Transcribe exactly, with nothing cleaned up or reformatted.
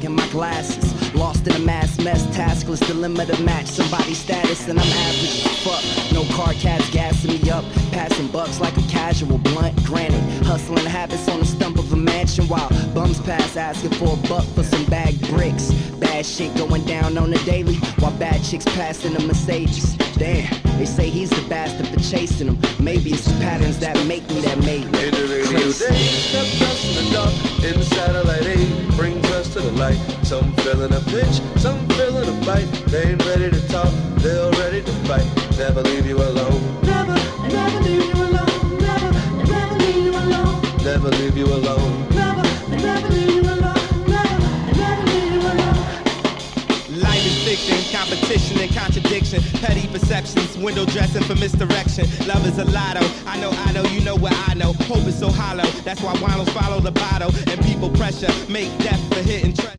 and my glasses. Lost in a mass mess, taskless dilemma to match somebody's status, and I'm average as fuck. No car cats gassing me up, passing bucks like a casual blunt. Granted, hustling habits on the stump of a mansion while bums pass asking for a buck for some bag bricks. Bad shit going down on the daily while bad chicks passing the Mercedes. Damn, they say he's the bastard for chasing them. Maybe it's the patterns that make me that made me. In the radio days, kept us in the dark. In the satellite age, brings us to the light. Some feeling a pitch, some feeling a bite. They ain't ready to talk, they're ready to fight. Never leave you alone. Never, never leave you alone. Never, never leave you alone. Never leave you alone. Never, never leave you alone. Never, never leave you alone. Life is fiction, competition and contradiction. Petty perceptions, window dressing for misdirection. Love is a lotto. I know, I know, you know what I know. Hope is so hollow. That's why winos follow the bottle. And people pressure make death for hitting treasure.